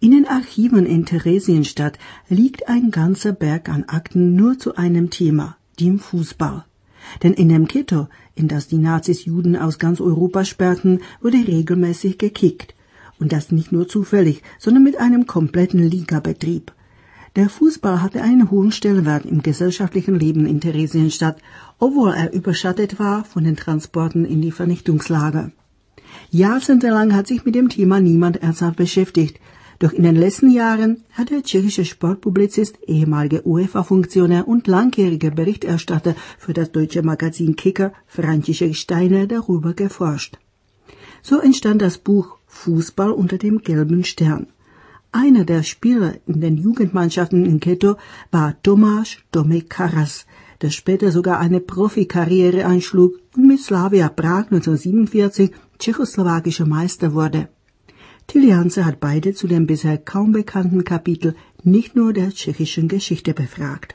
In den Archiven in Theresienstadt liegt ein ganzer Berg an Akten nur zu einem Thema, dem Fußball. Denn in dem Ghetto, in das die Nazis Juden aus ganz Europa sperrten, wurde regelmäßig gekickt. Und das nicht nur zufällig, sondern mit einem kompletten Ligabetrieb. Der Fußball hatte einen hohen Stellenwert im gesellschaftlichen Leben in Theresienstadt, obwohl er überschattet war von den Transporten in die Vernichtungslager. Jahrzehntelang hat sich mit dem Thema niemand ernsthaft beschäftigt. Doch in den letzten Jahren hat der tschechische Sportpublizist, ehemaliger UEFA-Funktionär und langjähriger Berichterstatter für das deutsche Magazin Kicker, František Steiner, darüber geforscht. So entstand das Buch Fußball unter dem gelben Stern. Einer der Spieler in den Jugendmannschaften im Ghetto war Tomáš Tomi Karas, der später sogar eine Profikarriere einschlug und mit Slavia Prag 1947 tschechoslowakischer Meister wurde. Tilly Hanse hat beide zu dem bisher kaum bekannten Kapitel nicht nur der tschechischen Geschichte befragt.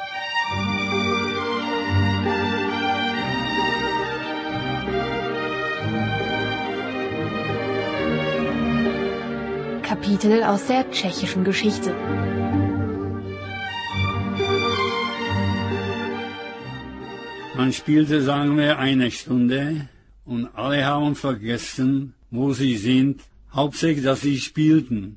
Kapitel aus der tschechischen Geschichte. Man spielte, sagen wir, eine Stunde und alle haben vergessen, wo sie sind. Hauptsächlich, dass sie spielten.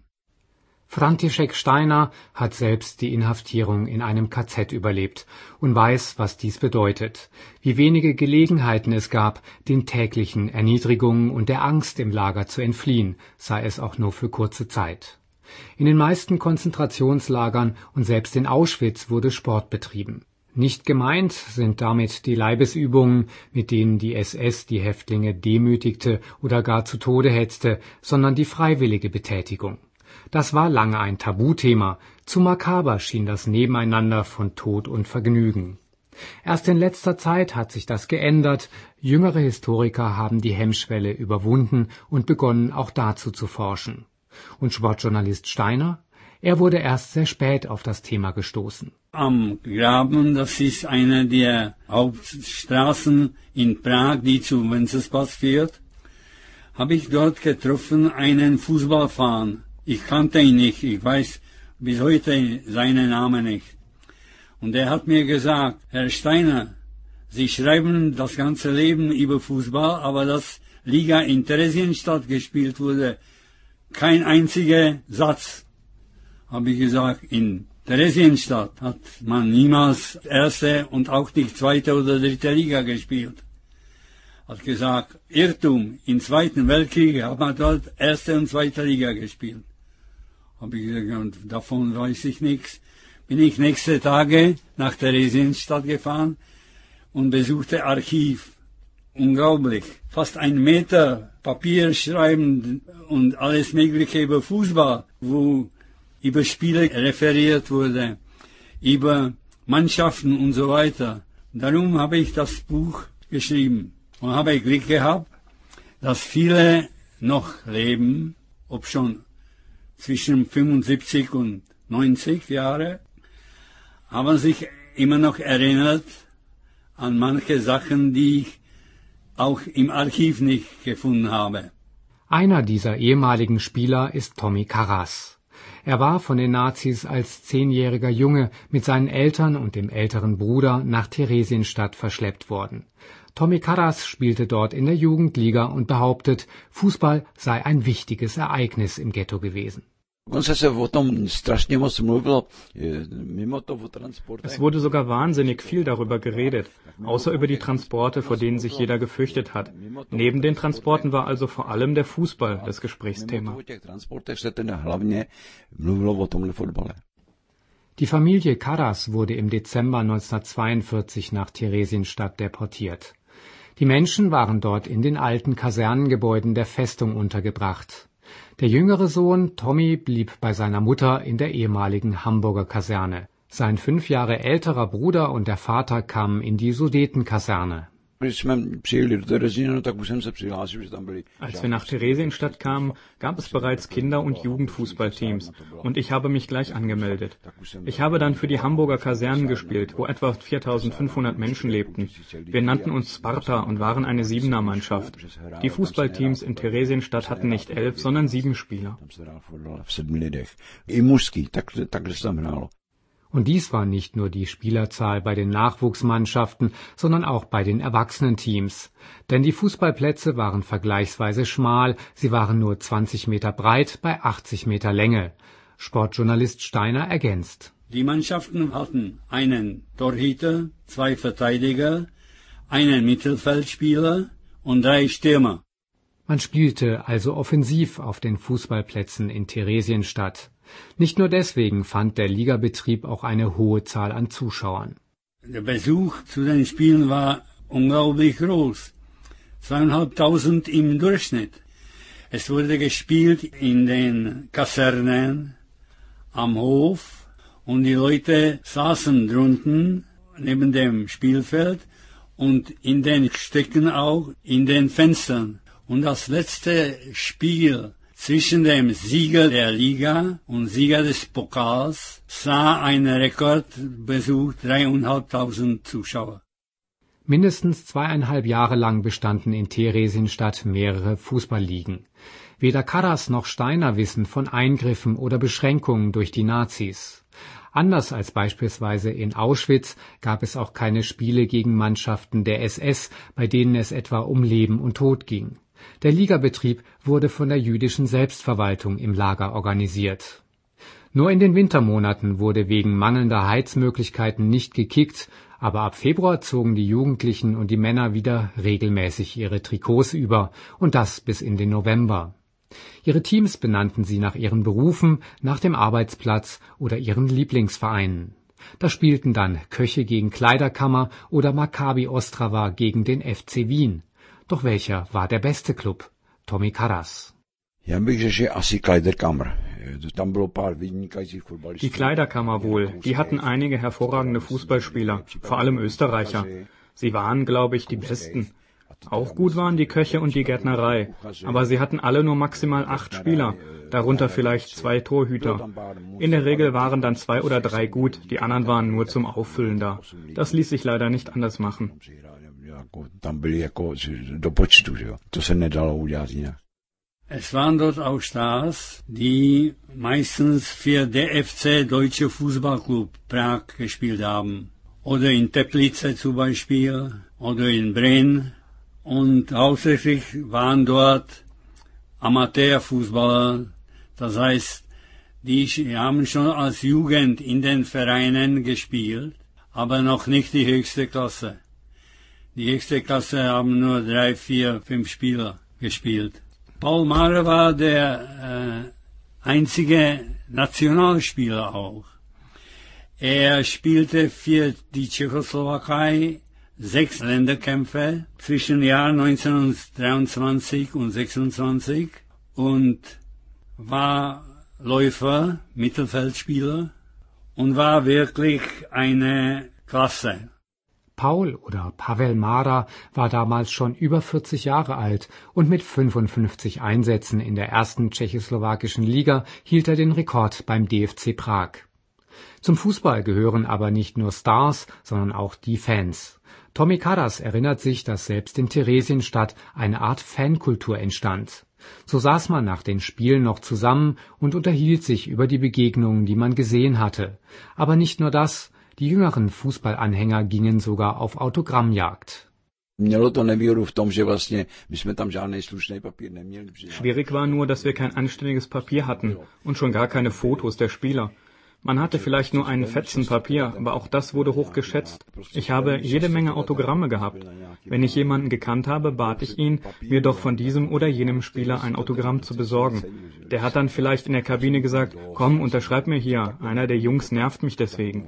František Steiner hat selbst die Inhaftierung in einem KZ überlebt und weiß, was dies bedeutet, wie wenige Gelegenheiten es gab, den täglichen Erniedrigungen und der Angst im Lager zu entfliehen, sei es auch nur für kurze Zeit. In den meisten Konzentrationslagern und selbst in Auschwitz wurde Sport betrieben. Nicht gemeint sind damit die Leibesübungen, mit denen die SS die Häftlinge demütigte oder gar zu Tode hetzte, sondern die freiwillige Betätigung. Das war lange ein Tabuthema, zu makaber schien das Nebeneinander von Tod und Vergnügen. Erst in letzter Zeit hat sich das geändert, jüngere Historiker haben die Hemmschwelle überwunden und begonnen auch dazu zu forschen. Und Sportjournalist Steiner? Er wurde erst sehr spät auf das Thema gestoßen. Am Graben, das ist eine der Hauptstraßen in Prag, die zu Wenzelsplatz führt, habe ich dort getroffen einen Fußballfan. Ich kannte ihn nicht, ich weiß bis heute seinen Namen nicht. Und er hat mir gesagt, Herr Steiner, Sie schreiben das ganze Leben über Fußball, aber dass Liga in Theresienstadt gespielt wurde, kein einziger Satz. Habe ich gesagt, in Theresienstadt hat man niemals erste und auch nicht zweite oder dritte Liga gespielt. Hat gesagt, Irrtum, im Zweiten Weltkrieg hat man dort erste und zweite Liga gespielt. Habe ich gesagt, davon weiß ich nichts. Bin ich nächste Tage nach Theresienstadt gefahren und besuchte Archiv. Unglaublich. Fast 1 Meter Papier schreiben und alles Mögliche über Fußball, wo über Spiele referiert wurde, über Mannschaften und so weiter. Darum habe ich das Buch geschrieben und habe Glück gehabt, dass viele noch leben, ob schon zwischen 75 und 90 Jahre, haben sich immer noch erinnert an manche Sachen, die ich auch im Archiv nicht gefunden habe. Einer dieser ehemaligen Spieler ist Tomi Karas. Er war von den Nazis als 10-jähriger Junge mit seinen Eltern und dem älteren Bruder nach Theresienstadt verschleppt worden. Tomi Karas spielte dort in der Jugendliga und behauptet, Fußball sei ein wichtiges Ereignis im Ghetto gewesen. Es wurde sogar wahnsinnig viel darüber geredet, außer über die Transporte, vor denen sich jeder gefürchtet hat. Neben den Transporten war also vor allem der Fußball das Gesprächsthema. Die Familie Karas wurde im Dezember 1942 nach Theresienstadt deportiert. Die Menschen waren dort in den alten Kasernengebäuden der Festung untergebracht. Der jüngere Sohn, Tommy, blieb bei seiner Mutter in der ehemaligen Hamburger Kaserne. Sein 5 Jahre älterer Bruder und der Vater kamen in die Sudetenkaserne. Als wir nach Theresienstadt kamen, gab es bereits Kinder- und Jugendfußballteams und ich habe mich gleich angemeldet. Ich habe dann für die Hamburger Kasernen gespielt, wo etwa 4.500 Menschen lebten. Wir nannten uns Sparta und waren eine Siebener-Mannschaft. Die Fußballteams in Theresienstadt hatten nicht 11, sondern 7 Spieler. Und dies war nicht nur die Spielerzahl bei den Nachwuchsmannschaften, sondern auch bei den Erwachsenenteams. Denn die Fußballplätze waren vergleichsweise schmal, sie waren nur 20 Meter breit bei 80 Meter Länge. Sportjournalist Steiner ergänzt. Die Mannschaften hatten einen Torhüter, 2 Verteidiger, einen Mittelfeldspieler und 3 Stürmer. Man spielte also offensiv auf den Fußballplätzen in Theresienstadt. Nicht nur deswegen fand der Ligabetrieb auch eine hohe Zahl an Zuschauern. Der Besuch zu den Spielen war unglaublich groß. 2.500 im Durchschnitt. Es wurde gespielt in den Kasernen, am Hof, und die Leute saßen drunten neben dem Spielfeld und in den Stöcken auch in den Fenstern. Und das letzte Spiel zwischen dem Sieger der Liga und Sieger des Pokals sah ein Rekordbesuch 3.500 Zuschauer. Mindestens 2,5 Jahre lang bestanden in Theresienstadt mehrere Fußballligen. Weder Karras noch Steiner wissen von Eingriffen oder Beschränkungen durch die Nazis. Anders als beispielsweise in Auschwitz gab es auch keine Spiele gegen Mannschaften der SS, bei denen es etwa um Leben und Tod ging. Der Ligabetrieb wurde von der jüdischen Selbstverwaltung im Lager organisiert. Nur in den Wintermonaten wurde wegen mangelnder Heizmöglichkeiten nicht gekickt, aber ab Februar zogen die Jugendlichen und die Männer wieder regelmäßig ihre Trikots über, und das bis in den November. Ihre Teams benannten sie nach ihren Berufen, nach dem Arbeitsplatz oder ihren Lieblingsvereinen. Da spielten dann Köche gegen Kleiderkammer oder Maccabi Ostrava gegen den FC Wien. Doch welcher war der beste Club? Tommy Karras. Die Kleiderkammer wohl. Die hatten einige hervorragende Fußballspieler, vor allem Österreicher. Sie waren, glaube ich, die besten. Auch gut waren die Köche und die Gärtnerei, aber sie hatten alle nur maximal 8 Spieler, darunter vielleicht 2 Torhüter. In der Regel waren dann 2 oder 3 gut, die anderen waren nur zum Auffüllen da. Das ließ sich leider nicht anders machen. Es waren dort auch Stars, die meistens für der FC Deutsche Fußballclub Prag gespielt haben. Oder in Teplice zum Beispiel, oder in Bren. Und hauptsächlich waren dort Amateurfußballer, das heißt, die haben schon als Jugend in den Vereinen gespielt, aber noch nicht die höchste Klasse. Die höchste Klasse haben nur 3, 4, 5 Spieler gespielt. Paul Mare war der einzige Nationalspieler auch. Er spielte für die Tschechoslowakei 6 Länderkämpfe zwischen Jahr 1923 und 26 und war Läufer, Mittelfeldspieler und war wirklich eine Klasse. Paul oder Pavel Mara war damals schon über 40 Jahre alt und mit 55 Einsätzen in der ersten tschechoslowakischen Liga hielt er den Rekord beim DFC Prag. Zum Fußball gehören aber nicht nur Stars, sondern auch die Fans. Tommy Karras erinnert sich, dass selbst in Theresienstadt eine Art Fankultur entstand. So saß man nach den Spielen noch zusammen und unterhielt sich über die Begegnungen, die man gesehen hatte. Aber nicht nur das, die jüngeren Fußballanhänger gingen sogar auf Autogrammjagd. Schwierig war nur, dass wir kein anständiges Papier hatten und schon gar keine Fotos der Spieler. Man hatte vielleicht nur einen Fetzen Papier, aber auch das wurde hoch geschätzt. Ich habe jede Menge Autogramme gehabt. Wenn ich jemanden gekannt habe, bat ich ihn, mir doch von diesem oder jenem Spieler ein Autogramm zu besorgen. Der hat dann vielleicht in der Kabine gesagt, komm, unterschreib mir hier, einer der Jungs nervt mich deswegen.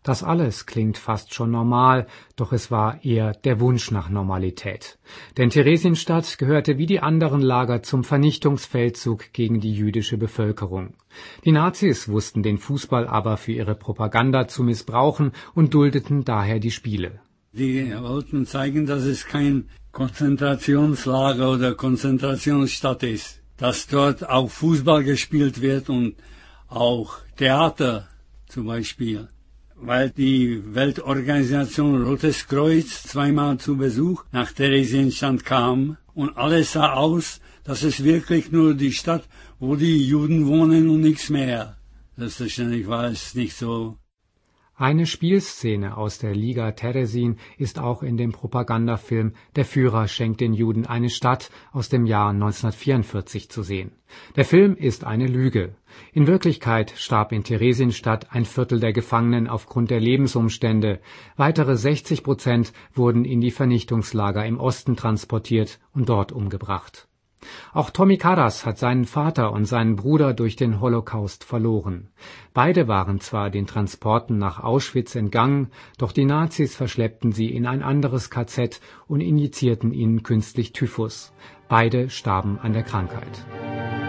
Das alles klingt fast schon normal, doch es war eher der Wunsch nach Normalität. Denn Theresienstadt gehörte wie die anderen Lager zum Vernichtungsfeldzug gegen die jüdische Bevölkerung. Die Nazis wussten den Fußball aber für ihre Propaganda zu missbrauchen und duldeten daher die Spiele. Die wollten zeigen, dass es kein Konzentrationslager oder Konzentrationsstadt ist, dass dort auch Fußball gespielt wird und auch Theater zum Beispiel. Weil die Weltorganisation Rotes Kreuz zweimal zu Besuch nach Theresienstadt kam und alles sah aus, dass es wirklich nur die Stadt, wo die Juden wohnen und nichts mehr. Selbstverständlich war es nicht so. Eine Spielszene aus der Liga Teresin ist auch in dem Propagandafilm Der Führer schenkt den Juden eine Stadt aus dem Jahr 1944 zu sehen. Der Film ist eine Lüge. In Wirklichkeit starb in Theresienstadt ein Viertel der Gefangenen aufgrund der Lebensumstände. Weitere 60% wurden in die Vernichtungslager im Osten transportiert und dort umgebracht. Auch Tommy Karas hat seinen Vater und seinen Bruder durch den Holocaust verloren. Beide waren zwar den Transporten nach Auschwitz entgangen, doch die Nazis verschleppten sie in ein anderes KZ und injizierten ihnen künstlich Typhus. Beide starben an der Krankheit.